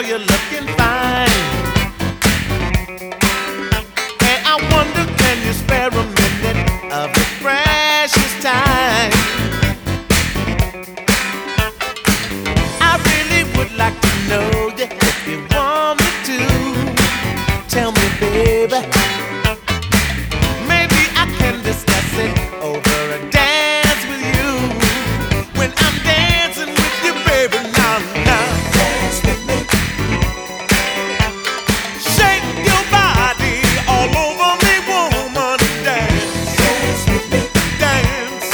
you're looking fine. And I wonder, can you spare a minute of your precious time? I really would like to know you if you want me to. Tell me, baby. Maybe I can discuss it over a dance with you. When I'm dancing with you, baby, now, now. Dance with me. Shake your body all over me, woman. Dance. Dance with me. Dance.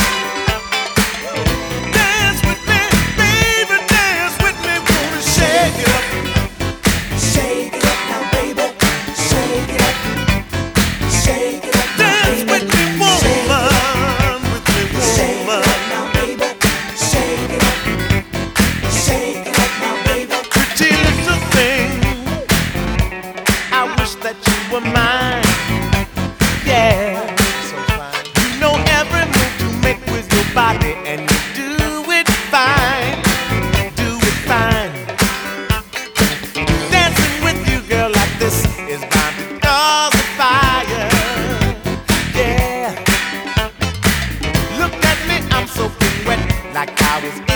Dance with me, baby. Dance with me. Wanna shake it up. Shake it up now, baby. Shake it up. Shake it up now, Dance baby. with me, woman. With me, Shake it woman. up now, baby. Shake it up. Shake it up now, baby. Pretty little thing, I wish that you were mine. Yeah, so fine. You know every move you make with your body, and you do it fine. Do it fine. Dancing with you, girl, like this is bound to cause a fire. Yeah. Look at me, I'm soaking wet, like I was